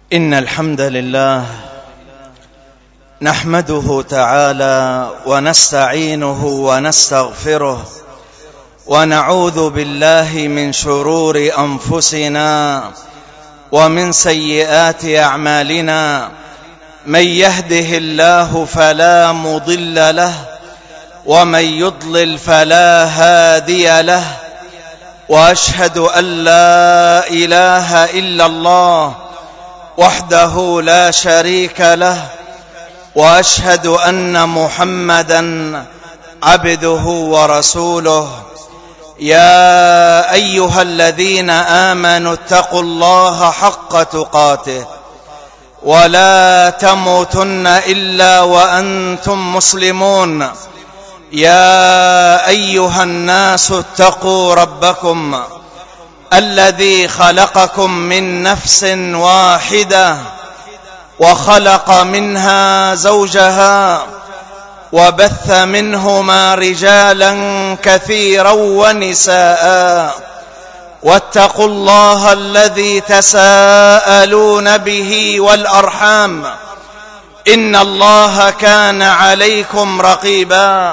إن الحمد لله نحمده تعالى ونستعينه ونستغفره ونعوذ بالله من شرور أنفسنا ومن سيئات أعمالنا. من يهده الله فلا مضل له ومن يضلل فلا هادي له، وأشهد أن لا إله إلا الله وحده لا شريك له، وأشهد أن محمدًا عبده ورسوله. يا أيها الذين آمنوا اتقوا الله حق تقاته ولا تموتن إلا وأنتم مسلمون. يا أيها الناس اتقوا ربكم الذي خلقكم من نفس واحدة وخلق منها زوجها وبث منهما رجالا كثيرا ونساء، واتقوا الله الذي تساءلون به والأرحام إن الله كان عليكم رقيبا.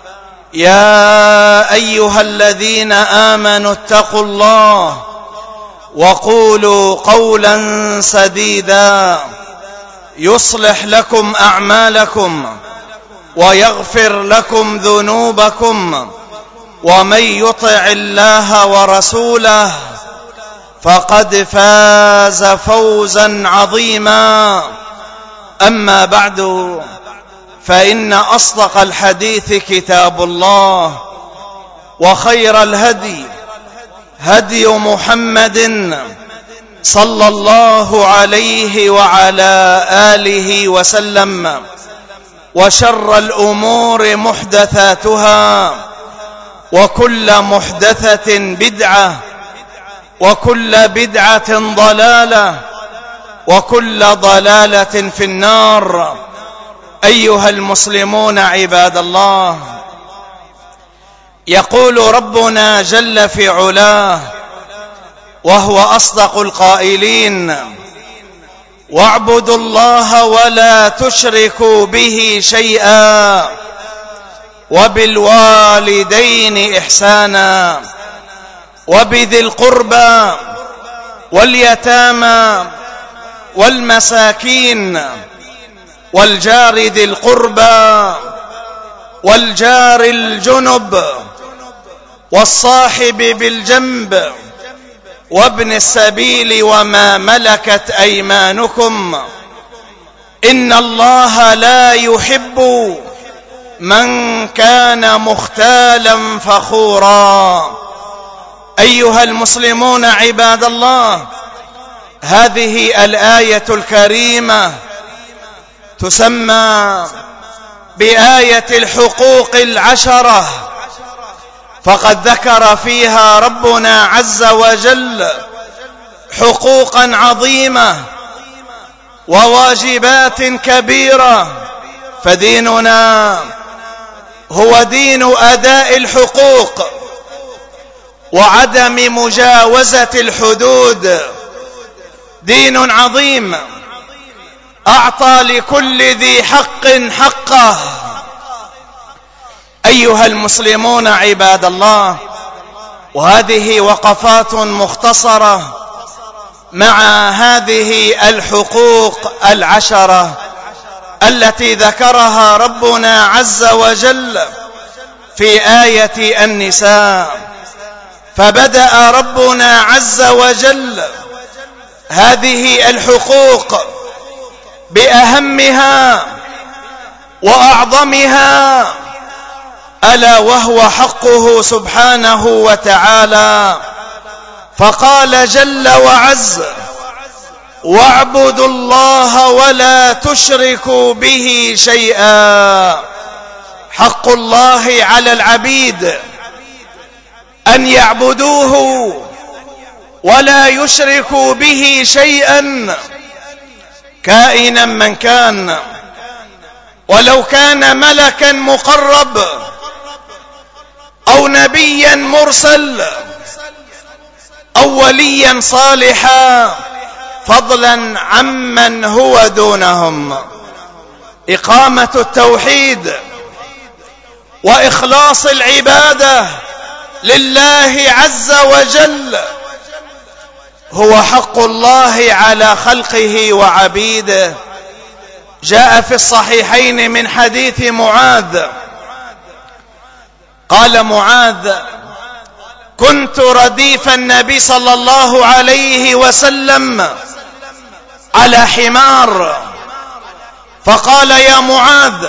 يا أيها الذين آمنوا اتقوا الله وقولوا قولا سديدا يصلح لكم أعمالكم ويغفر لكم ذنوبكم، ومن يطع الله ورسوله فقد فاز فوزا عظيما. أما بعد، فإن أصدق الحديث كتاب الله، وخير الهدي هدي محمد صلى الله عليه وعلى آله وسلم، وشر الأمور محدثاتها، وكل محدثة بدعة، وكل بدعة ضلالة، وكل ضلالة في النار. أيها المسلمون عباد الله، يقول ربنا جل في علاه وهو أصدق القائلين: واعبدوا الله ولا تشركوا به شيئا وبالوالدين إحسانا وبذي القربى واليتامى والمساكين والجار ذي القربى والجار الجنب والصاحب بالجنب وابن السبيل وما ملكت أيمانكم، إن الله لا يحب من كان مختالا فخورا. أيها المسلمون عباد الله، هذه الآية الكريمة تسمى بآية الحقوق العشرة، فقد ذكر فيها ربنا عز وجل حقوقا عظيمة وواجبات كبيرة. فديننا هو دين أداء الحقوق وعدم مجاوزة الحدود، دين عظيم أعطى لكل ذي حق حقه. أيها المسلمون عباد الله، وهذه وقفات مختصرة مع هذه الحقوق العشرة التي ذكرها ربنا عز وجل في آية النساء. فبدأ ربنا عز وجل هذه الحقوق بأهمها وأعظمها، ألا وهو حقه سبحانه وتعالى، فقال جل وعز: واعبدوا الله ولا تشركوا به شيئا. حق الله على العبيد أن يعبدوه ولا يشركوا به شيئا كائنا من كان، ولو كان ملكا مقرب أو نبيا مرسل أو وليا صالحا، فضلا عمن هو دونهم. إقامة التوحيد وإخلاص العبادة لله عز وجل هو حق الله على خلقه وعبيده. جاء في الصحيحين من حديث معاذ قال معاذ: كنت رديف النبي صلى الله عليه وسلم على حمار، فقال: يا معاذ،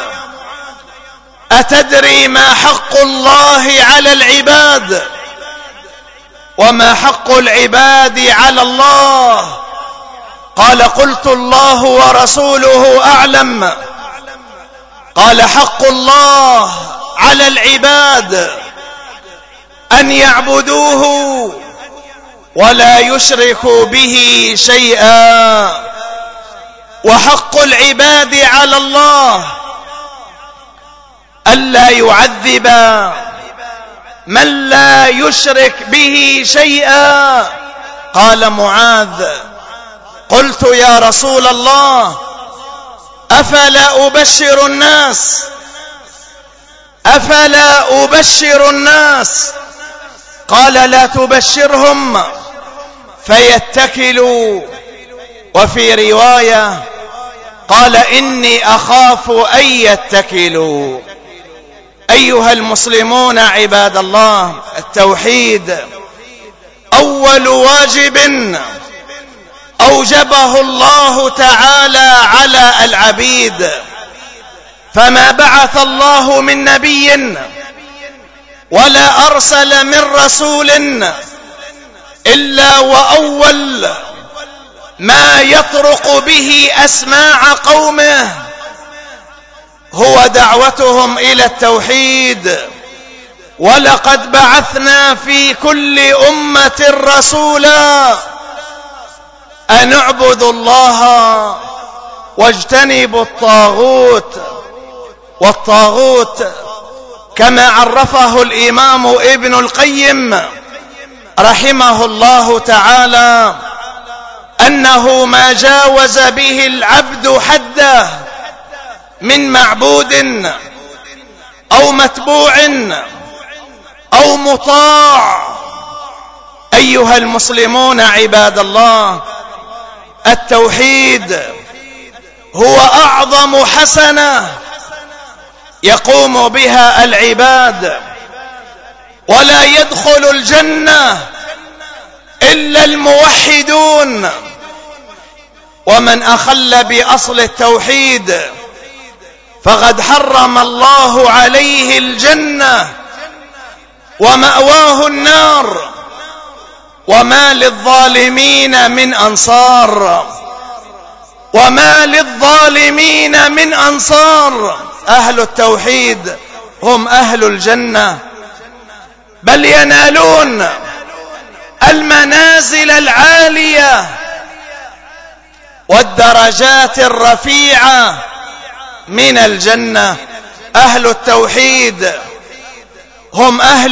أتدري ما حق الله على العباد وما حق العباد على الله؟ قال: قلت: الله ورسوله أعلم. قال: حق الله على العباد أن يعبدوه ولا يشركوا به شيئا، وحق العباد على الله ألا يعذب من لا يشرك به شيئا. قال معاذ: قلت: يا رسول الله، أفلا أبشر الناس؟ أفلا أبشر الناس؟ قال: لا تبشرهم فيتكلوا. وفي رواية قال: إني أخاف أن يتكلوا. أيها المسلمون عباد الله، التوحيد أول واجب أوجبه الله تعالى على العبيد، فما بعث الله من نبي ولا أرسل من رسول إلا وأول ما يطرق به أسماع قومه هو دعوتهم إلى التوحيد. ولقد بعثنا في كل أمة رسولا أن اعبدوا الله واجتنبوا الطاغوت. والطاغوت كما عرفه الإمام ابن القيم رحمه الله تعالى أنه ما جاوز به العبد حده من معبود أو متبوع أو مطاع. أيها المسلمون عباد الله، التوحيد هو أعظم حسنة يقوم بها العباد، ولا يدخل الجنة إلا الموحدون. ومن أخل بأصل التوحيد فقد حرم الله عليه الجنة ومأواه النار، وما للظالمين من أنصار. وما للظالمين من أنصار. أهل التوحيد هم أهل الجنة، بل ينالون المنازل العالية والدرجات الرفيعة من الجنة. أهل التوحيد هم أهل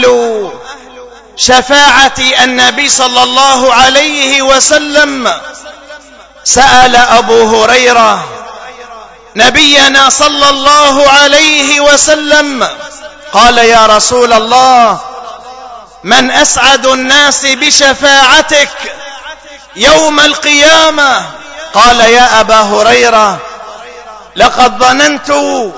شفاعة النبي صلى الله عليه وسلم. سأل أبو هريرة نبينا صلى الله عليه وسلم قال: يا رسول الله، من أسعد الناس بشفاعتك يوم القيامة؟ قال: يا أبا هريرة، لقد ظننت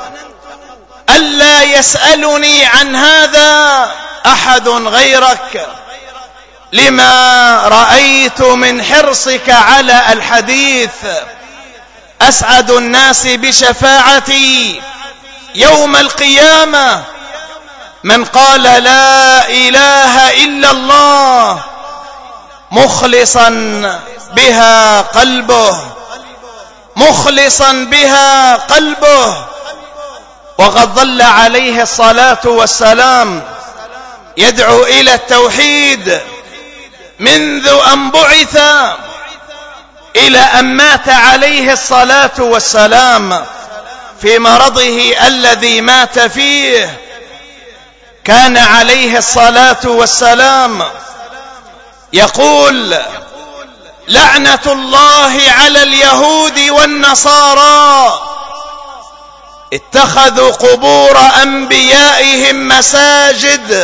ألا يسألني عن هذا أحد غيرك، لما رأيت من حرصك على الحديث. أسعد الناس بشفاعتي يوم القيامة من قال: لا إله إلا الله مخلصا بها قلبه، مخلصا بها قلبه. وقد ظل عليه الصلاة والسلام يدعو إلى التوحيد منذ أن بعث إلى أن مات عليه الصلاة والسلام. في مرضه الذي مات فيه كان عليه الصلاة والسلام يقول: لعنة الله على اليهود والنصارى اتخذوا قبور أنبيائهم مساجد،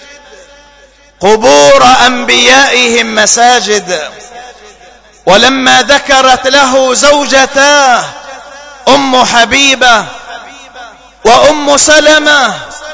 قبور أنبيائهم مساجد. ولما ذكرت له زوجتاه أم حبيبة وأم سلمة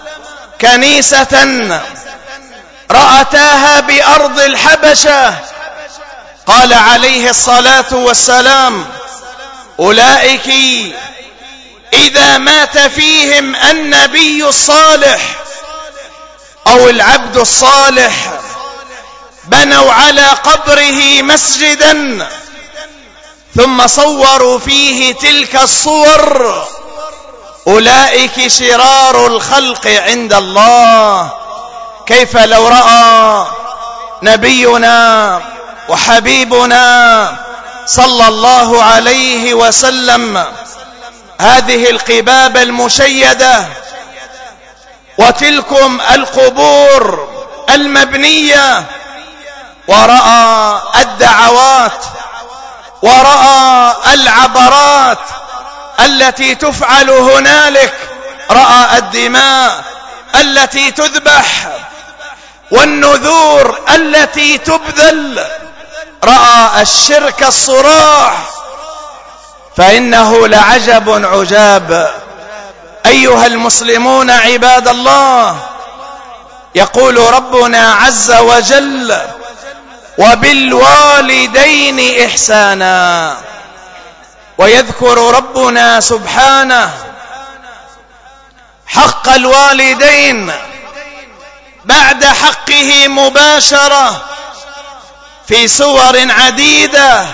كنيسة رأتاها بأرض الحبشة، قال عليه الصلاة والسلام: أولئك إذا مات فيهم النبي الصالح أو العبد الصالح بنوا على قبره مسجدا ثم صوروا فيه تلك الصور، أولئك شرار الخلق عند الله. كيف لو رأى نبينا وحبيبنا صلى الله عليه وسلم هذه القباب المشيدة وتلكم القبور المبنية، ورأى الدعوات ورأى العبرات التي تفعل هنالك، رأى الدماء التي تذبح والنذور التي تبذل، رأى الشرك الصراح، فإنه لعجب عجاب. أيها المسلمون عباد الله، يقول ربنا عز وجل: وبالوالدين إحسانا. ويذكر ربنا سبحانه حق الوالدين بعد حقه مباشرة في سور عديدة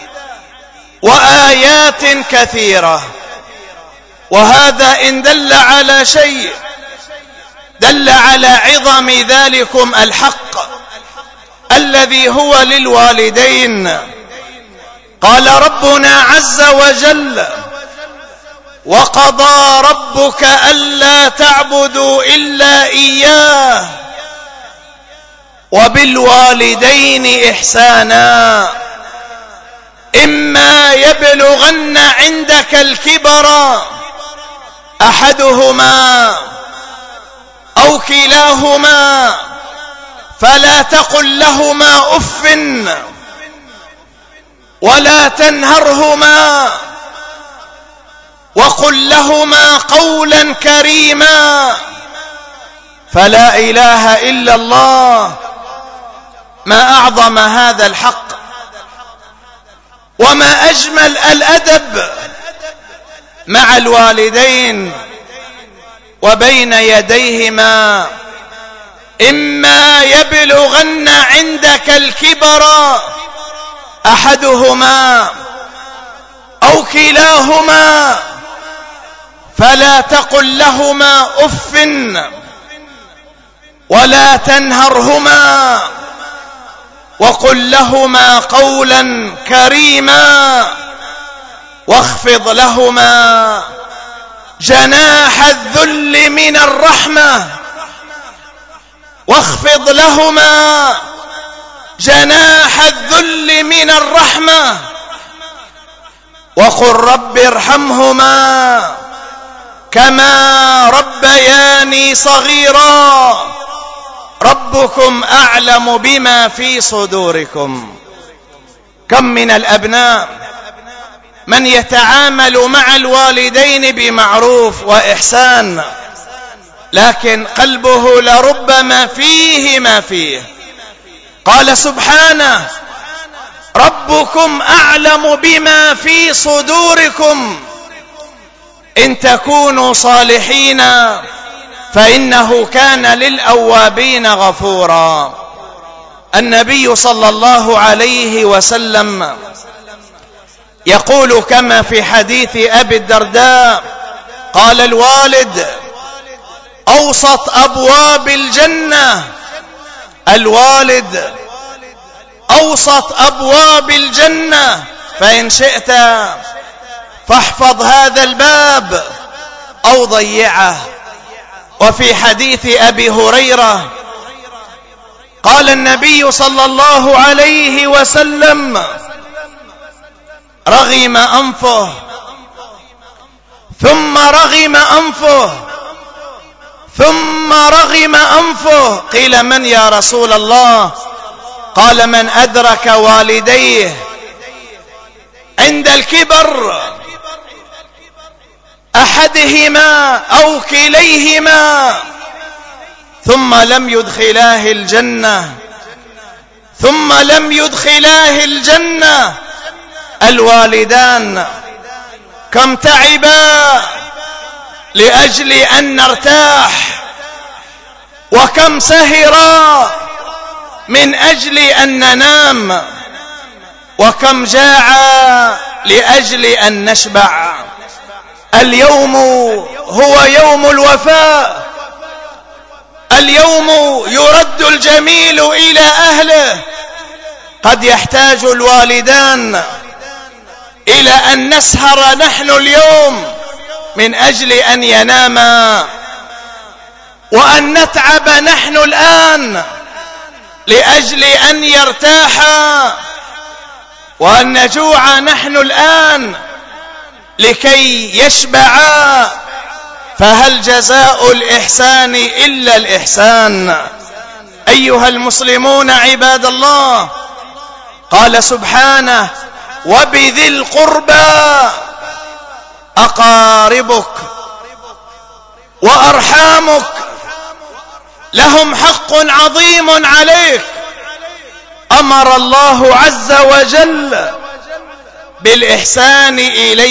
وآيات كثيرة. وهذا إن دل على شيء دل على عظم ذلكم الحق الذي هو للوالدين. قال ربنا عز وجل: وقضى ربك ألا تعبدوا إلا إياه وبالوالدين إحسانا إما يبلغن عندك الكبر أحدهما أو كلاهما فلا تقل لهما أف ولا تنهرهما وقل لهما قولا كريما. فلا إله إلا الله، ما أعظم هذا الحق وما أجمل الأدب مع الوالدين وبين يديهما. إما يبلغن عندك الكبر أحدهما أو كلاهما فلا تقل لهما أف ولا تنهرهما وقل لهما قولا كريما واخفض لهما جناح الذل من الرحمة، واخفض لهما جناح الذل من الرحمة وقل رب ارحمهما كما ربياني صغيرا ربكم أعلم بما في صدوركم. كم من الأبناء من يتعامل مع الوالدين بمعروف وإحسان، لكن قلبه لربما فيه ما فيه. قال سبحانه: ربكم أعلم بما في صدوركم إن تكونوا صالحين فإنه كان للأوابين غفورا. النبي صلى الله عليه وسلم يقول كما في حديث أبي الدرداء قال: الوالد أوسط أبواب الجنة، الوالد أوسط أبواب الجنة، فإن شئت فاحفظ هذا الباب أو ضيعه. وفي حديث أبي هريرة قال النبي صلى الله عليه وسلم: رغم أنفه ثم رغم أنفه ثم رغم أنفه. قيل: من يا رسول الله؟ قال: من أدرك والديه عند الكبر، أحدهما أو كليهما، ثم لم يدخلاه الجنة. الوالدان كم تعبا لأجل أن نرتاح، وكم سهرا من أجل أن ننام، وكم جاعا لأجل أن نشبع. اليوم هو يوم الوفاء، اليوم يرد الجميل إلى أهله. قد يحتاج الوالدان إلى أن نسهر نحن اليوم من أجل أن يناما، وأن نتعب نحن الآن لأجل أن يرتاحا، وأن نجوع نحن الآن لكي يشبعا. فهل جزاء الإحسان إلا الإحسان؟ أيها المسلمون عباد الله، قال سبحانه: وبذي القربى، أقاربك وأرحامك لهم حق عظيم عليك. أمر الله عز وجل بالإحسان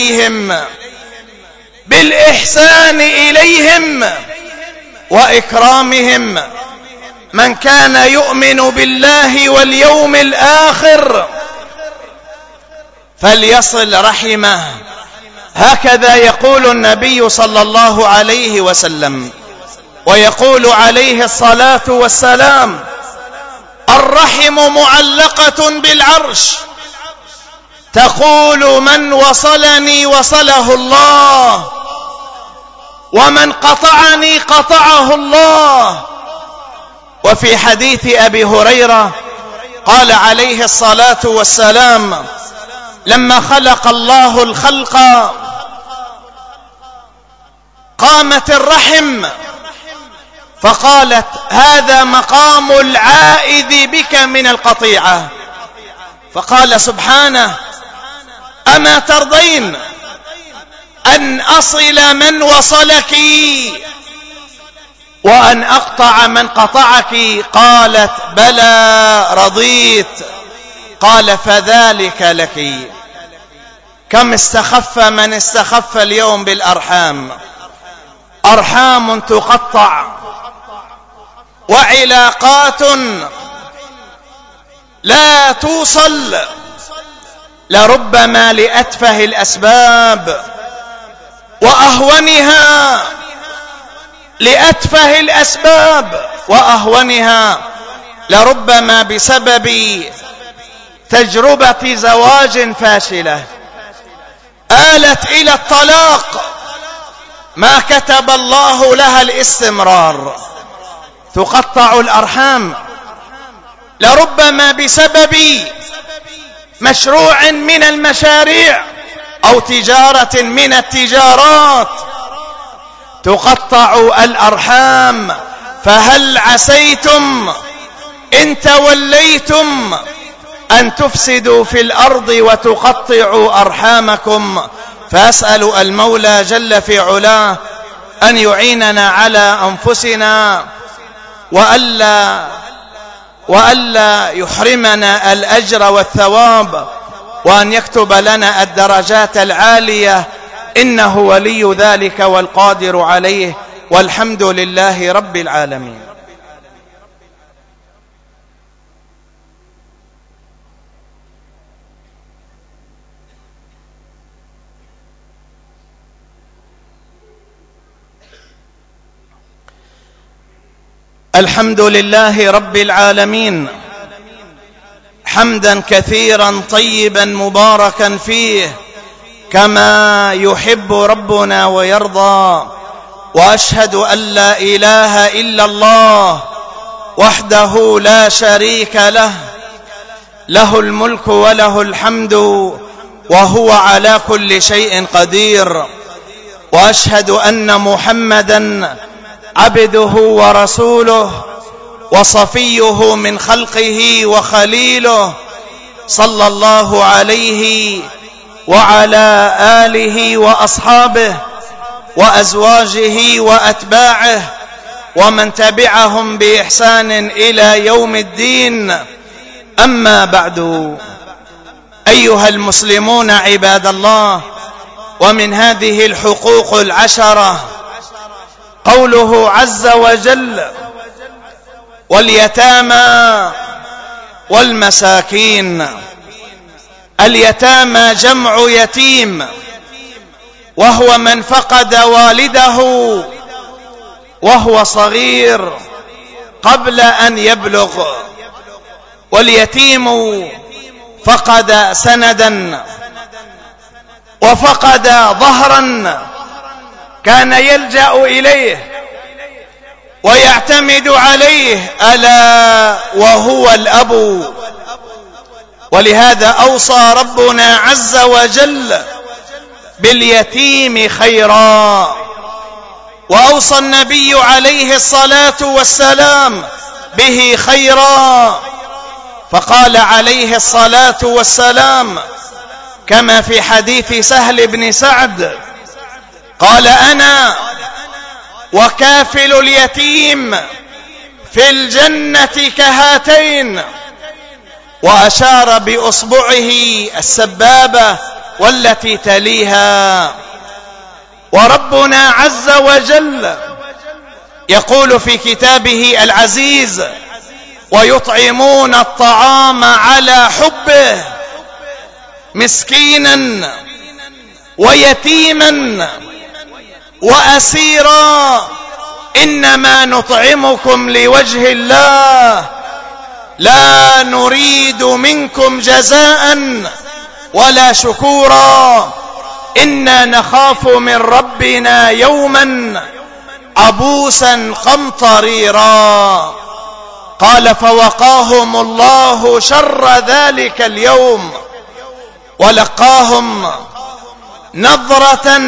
إليهم وإكرامهم. من كان يؤمن بالله واليوم الآخر فليصل رحمه. هكذا يقول النبي صلى الله عليه وسلم، ويقول عليه الصلاة والسلام: الرحم معلقة بالعرش، تقول: من وصلني وصله الله، ومن قطعني قطعه الله. وفي حديث أبي هريرة قال عليه الصلاة والسلام: لما خلق الله الخلق قامت الرحم فقالت: هذا مقام العائذ بك من القطيعة. فقال سبحانه: أما ترضين أن أصل من وصلك وأن أقطع من قطعك؟ قالت: بلى رضيت. قال: فذلك لك. كم استخف من استخف اليوم بالأرحام، أرحام تقطع، وعلاقات لا توصل، لربما لأتفه الأسباب وأهونها، لأتفه الأسباب وأهونها، لربما بسبب تجربة زواج فاشلة آلت إلى الطلاق، ما كتب الله لها الاستمرار. تقطع الأرحام لربما بسبب مشروع من المشاريع أو تجارة من التجارات. تقطع الأرحام. فهل عسيتم إن توليتم أن تفسدوا في الأرض وتقطعوا أرحامكم؟ فأسأل المولى جل في علاه أن يعيننا على أنفسنا، وألا يحرمنا الأجر والثواب، وأن يكتب لنا الدرجات العالية، إنه ولي ذلك والقادر عليه، والحمد لله رب العالمين. الحمد لله رب العالمين، حمدا كثيرا طيبا مباركا فيه كما يحب ربنا ويرضى. وأشهد أن لا إله إلا الله وحده لا شريك له، له الملك وله الحمد وهو على كل شيء قدير. وأشهد أن محمدا عبده ورسوله وصفيه من خلقه وخليله، صلى الله عليه وعلى آله وأصحابه وأزواجه وأتباعه ومن تبعهم بإحسان إلى يوم الدين. أما بعد، أيها المسلمون عباد الله، ومن هذه الحقوق العشرة قوله عز وجل: واليتامى والمساكين. اليتامى جمع يتيم، وهو من فقد والده وهو صغير قبل أن يبلغ، واليتيم فقد سندا وفقد ظهرا كان يلجأ إليه ويعتمد عليه، ألا وهو الأب. ولهذا أوصى ربنا عز وجل باليتيم خيرا، وأوصى النبي عليه الصلاة والسلام به خيرا، فقال عليه الصلاة والسلام كما في حديث سهل بن سعد قال: أنا وكافل اليتيم في الجنة كهاتين، وأشار بأصبعه السبابة والتي تليها. وربنا عز وجل يقول في كتابه العزيز: ويطعمون الطعام على حبه مسكينا ويتيما وأسيرا، إنما نطعمكم لوجه الله لا نريد منكم جزاء ولا شكورا، إنا نخاف من ربنا يوما عبوسا قمطريرا. قال: فوقاهم الله شر ذلك اليوم ولقاهم نظرة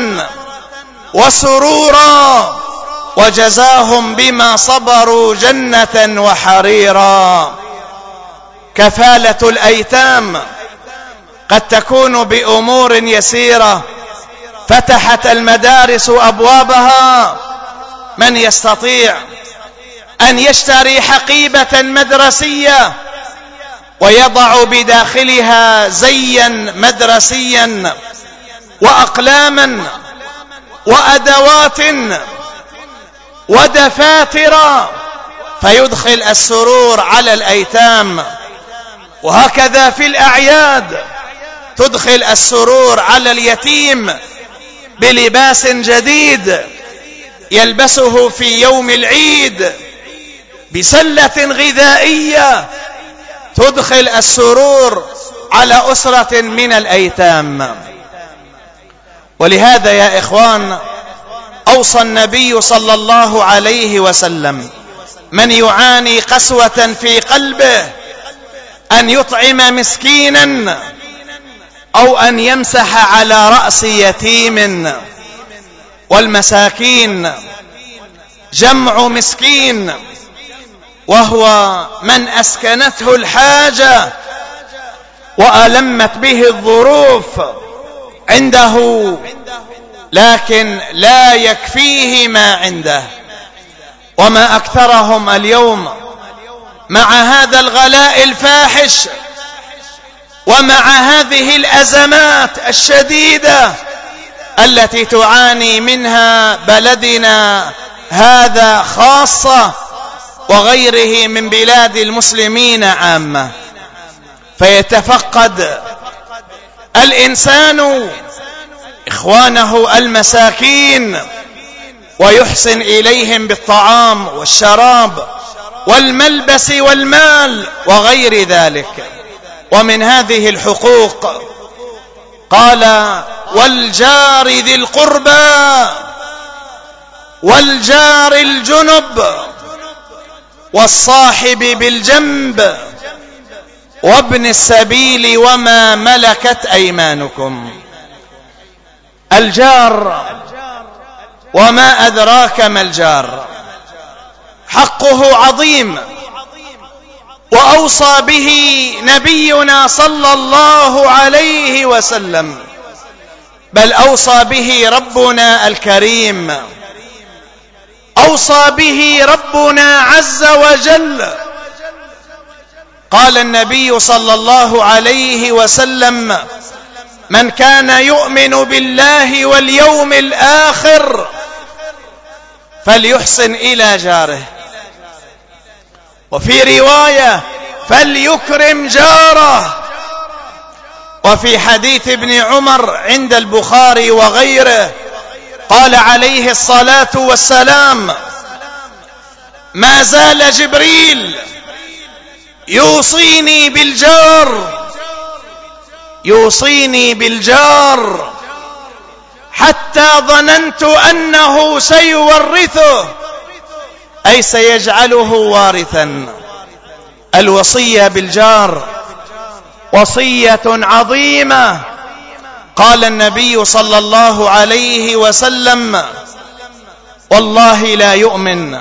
وسرورا وجزاهم بما صبروا جنة وحريرا. كفالة الأيتام قد تكون بأمور يسيرة، فتحت المدارس أبوابها. من يستطيع أن يشتري حقيبة مدرسية ويضع بداخلها زيا مدرسيا وأقلاما وأدوات ودفاتر، فيدخل السرور على الأيتام. وهكذا في الأعياد تدخل السرور على اليتيم بلباس جديد يلبسه في يوم العيد، بسلة غذائية تدخل السرور على أسرة من الأيتام. ولهذا يا إخوان أوصى النبي صلى الله عليه وسلم من يعاني قسوة في قلبه أن يطعم مسكينا أو أن يمسح على رأس يتيم. والمساكين جمع مسكين، وهو من أسكنته الحاجة وألمت به الظروف عنده، لكن لا يكفيه ما عنده. وما أكثرهم اليوم مع هذا الغلاء الفاحش ومع هذه الأزمات الشديدة التي تعاني منها بلدنا هذا خاصة وغيره من بلاد المسلمين عامة، فيتفقد الإنسان إخوانه المساكين ويحسن إليهم بالطعام والشراب والملبس والمال وغير ذلك. ومن هذه الحقوق قال: والجار ذي القربى والجار الجنب والصاحب بالجنب وابن السبيل وما ملكت أيمانكم. الجار، وما أدراك ما الجار، حقه عظيم، وأوصى به نبينا صلى الله عليه وسلم، بل أوصى به ربنا الكريم، أوصى به ربنا عز وجل. قال النبي صلى الله عليه وسلم: من كان يؤمن بالله واليوم الآخر فليحسن إلى جاره، وفي رواية فليكرم جاره. وفي حديث ابن عمر عند البخاري وغيره قال عليه الصلاة والسلام: ما زال جبريل يوصيني بالجار حتى ظننت أنه سيورثه، أي سيجعله وارثا. الوصية بالجار وصية عظيمة. قال النبي صلى الله عليه وسلم: والله لا يؤمن،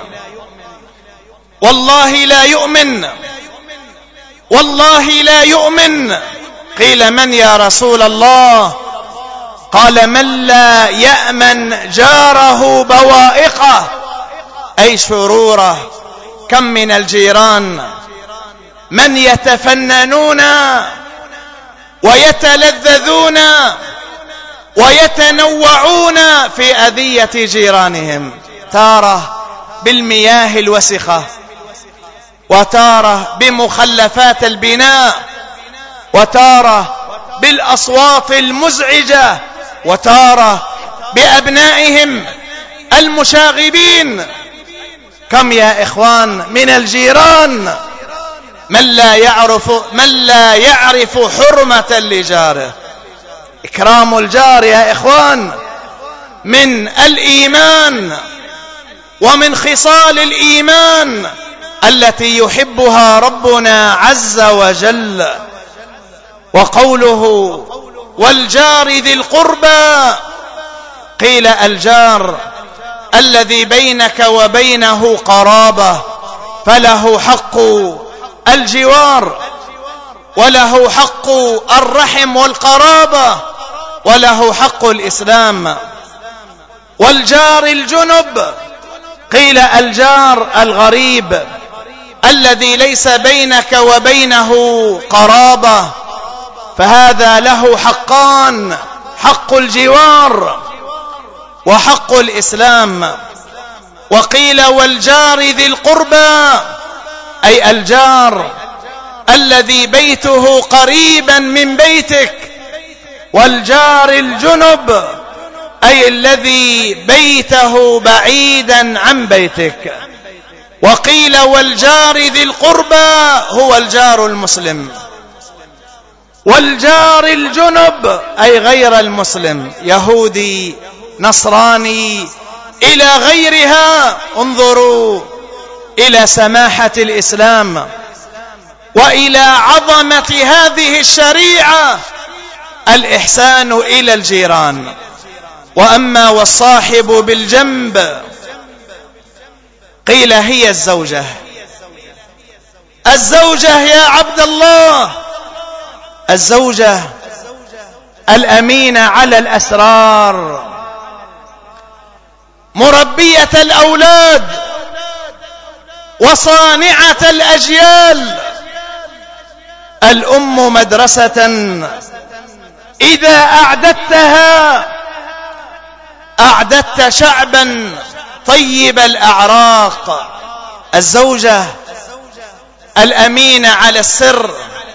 والله لا يؤمن، والله لا يؤمن. قيل: من يا رسول الله؟ قال: من لا يأمن جاره بوائقه، أي شروره. كم من الجيران من يتفننون ويتلذذون ويتنوعون في أذية جيرانهم، تارة بالمياه الوسخة، وتارة بمخلفات البناء، وتارة بالأصوات المزعجة، وتارة بأبنائهم المشاغبين. كم يا إخوان من الجيران من لا يعرف حرمة لجاره. إكرام الجار يا إخوان من الإيمان ومن خصال الإيمان التي يحبها ربنا عز وجل. وقوله: والجار ذي القربى، قيل: الجار الذي بينك وبينه قرابة، فله حق الجوار، وله حق الرحم والقرابة، وله حق الإسلام. والجار الجنب، قيل: الجار الغريب الذي ليس بينك وبينه قرابة، فهذا له حقان: حق الجوار وحق الإسلام. وقيل: والجار ذي القربى، أي الجار الذي بيته قريبا من بيتك. والجار الجنب، أي الذي بيته بعيدا عن بيتك. وقيل: والجار ذي القربى هو الجار المسلم. والجار الجنب أي غير المسلم، يهودي، نصراني، إلى غيرها. انظروا إلى سماحة الإسلام وإلى عظمة هذه الشريعة، الإحسان إلى الجيران. وأما والصاحب بالجنب، قيل: هي الزوجة. الزوجة يا عبد الله، الزوجة الأمينة على الأسرار، مربية الأولاد وصانعة الأجيال. الأم مدرسة إذا أعددتها أعددت شعبا طيب الأعراق. الزوجة الأمينة على السر،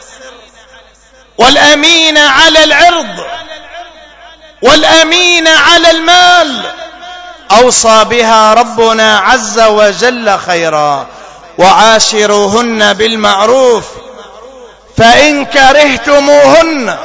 والأمينة على العرض، والأمينة على المال. أوصى بها ربنا عز وجل خيرا: وعاشروهن بالمعروف، فإن كرهتموهن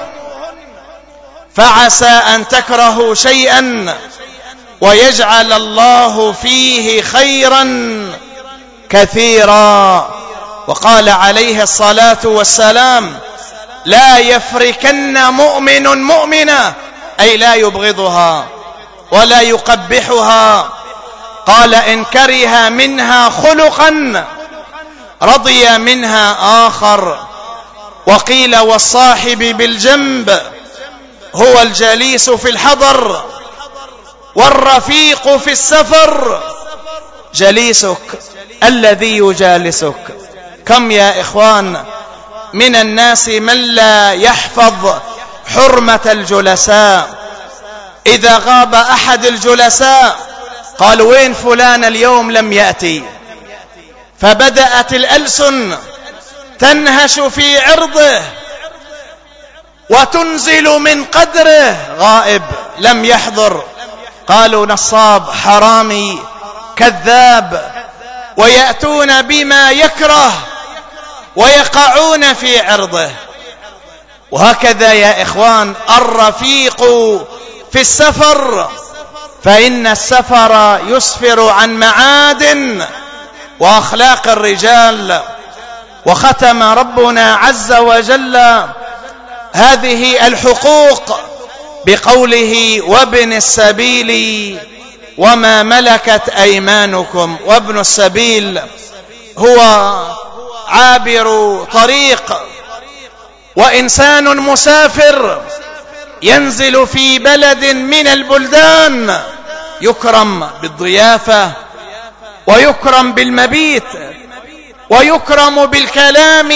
فعسى أن تكرهوا شيئا ويجعل الله فيه خيرا كثيرا. وقال عليه الصلاة والسلام: لا يفركن مؤمن مؤمنة، أي لا يبغضها ولا يقبحها. قال: إن كره منها خلقا رضي منها آخر. وقيل: والصاحب بالجنب هو الجليس في الحضر، والرفيق في السفر جليسك الذي يجالسك. كم يا إخوان من الناس من لا يحفظ حرمة الجلساء. إذا غاب أحد الجلساء قال: وين فلان اليوم لم يأتي؟ فبدأت الألسن تنهش في عرضه وتنزل من قدره: غائب، لم يحضر. قالوا: نصاب، حرامي، كذاب. ويأتون بما يكره ويقعون في عرضه. وهكذا يا إخوان الرفيق في السفر، فإن السفر يسفر عن معادن وأخلاق الرجال. وختم ربنا عز وجل هذه الحقوق بقوله: وابن السبيل وما ملكت أيمانكم. وابن السبيل هو عابر طريق وإنسان مسافر ينزل في بلد من البلدان، يكرم بالضيافة ويكرم بالمبيت ويكرم بالكلام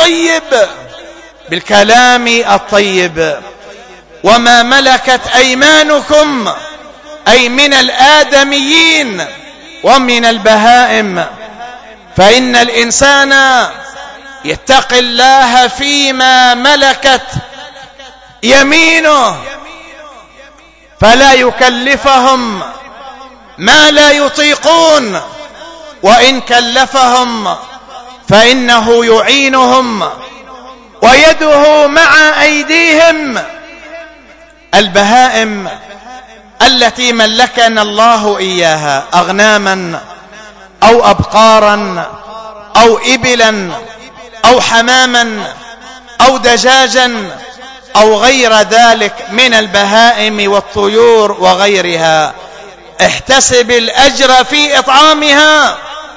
الطيب. وما ملكت أيمانكم أي من الآدميين ومن البهائم. فإن الإنسان يتقي الله فيما ملكت يمينه، فلا يكلفهم ما لا يطيقون، وإن كلفهم فإنه يعينهم ويده مع أيديهم. البهائم التي ملكنا الله إياها، أغناما أو أبقارا أو إبلا أو حماما أو دجاجا أو غير ذلك من البهائم والطيور وغيرها، احتسب الأجر في إطعامها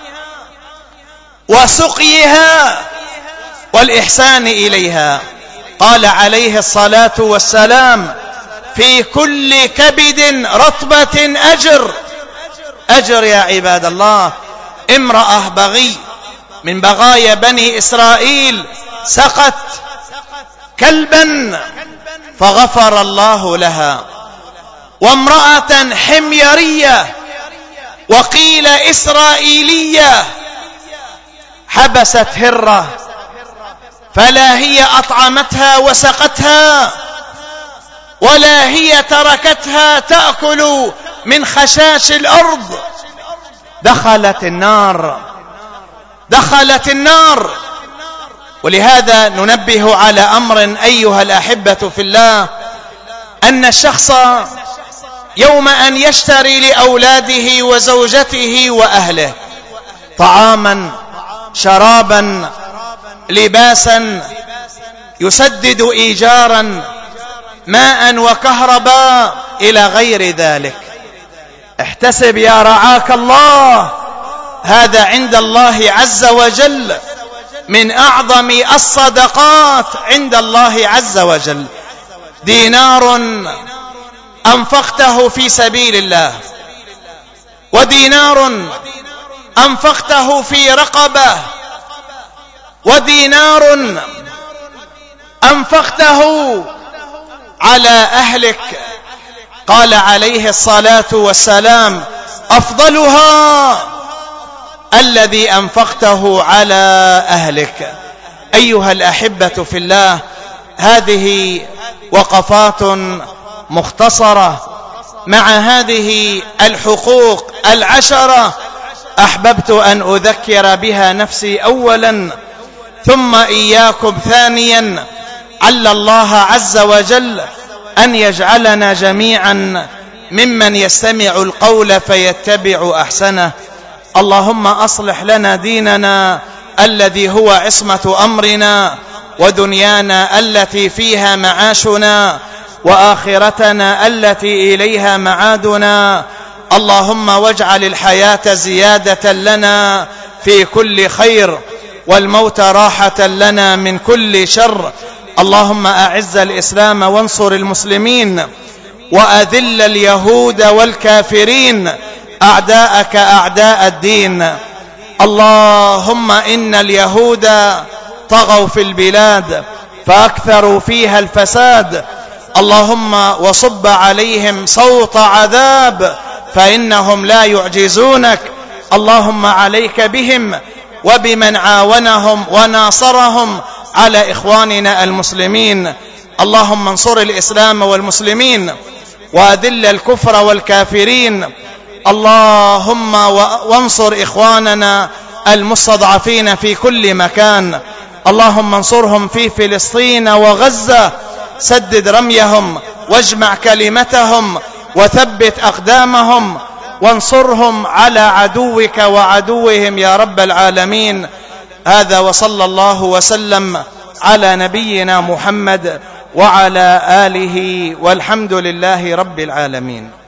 وسقيها والإحسان إليها. قال عليه الصلاة والسلام: في كل كبد رطبة أجر يا عباد الله. امرأة بغي من بغايا بني إسرائيل سقت كلبا فغفر الله لها. وامرأة حميرية وقيل إسرائيلية حبست هرة، فلا هي أطعمتها وسقتها ولا هي تركتها تأكل من خشاش الأرض، دخلت النار. ولهذا ننبه على أمر أيها الأحبة في الله، أن الشخص يوم أن يشتري لأولاده وزوجته وأهله طعاما، شرابا، لباسا، يسدد إيجارا، ماء وكهرباء إلى غير ذلك، احتسب يا رعاك الله، هذا عند الله عز وجل من أعظم الصدقات عند الله عز وجل. دينار أنفقته في سبيل الله، ودينار أنفقته في رقبة، ودينار أنفقته على أهلك. قال عليه الصلاة والسلام: أفضلها الذي أنفقته على أهلك. أيها الأحبة في الله، هذه وقفات مختصرة مع هذه الحقوق 10 أحببت أن أذكر بها نفسي أولا ثم إياكم ثانيا، عل الله عز وجل أن يجعلنا جميعا ممن يستمع القول فيتبع أحسنه. اللهم أصلح لنا ديننا الذي هو عصمة أمرنا، ودنيانا التي فيها معاشنا، وآخرتنا التي إليها معادنا. اللهم واجعل الحياة زيادة لنا في كل خير، والموت راحة لنا من كل شر. اللهم أعز الإسلام وانصر المسلمين، وأذل اليهود والكافرين أعداءك أعداء الدين. اللهم إن اليهود طغوا في البلاد فأكثروا فيها الفساد، اللهم وصب عليهم صوت عذاب فإنهم لا يعجزونك. اللهم عليك بهم وبمن عاونهم وناصرهم على إخواننا المسلمين. اللهم انصر الإسلام والمسلمين وأذل الكفر والكافرين. اللهم وانصر إخواننا المستضعفين في كل مكان. اللهم انصرهم في فلسطين وغزة، سدد رميهم واجمع كلمتهم وثبت أقدامهم، وانصرهم على عدوك وعدوهم يا رب العالمين. هذا وصلى الله وسلم على نبينا محمد وعلى آله، والحمد لله رب العالمين.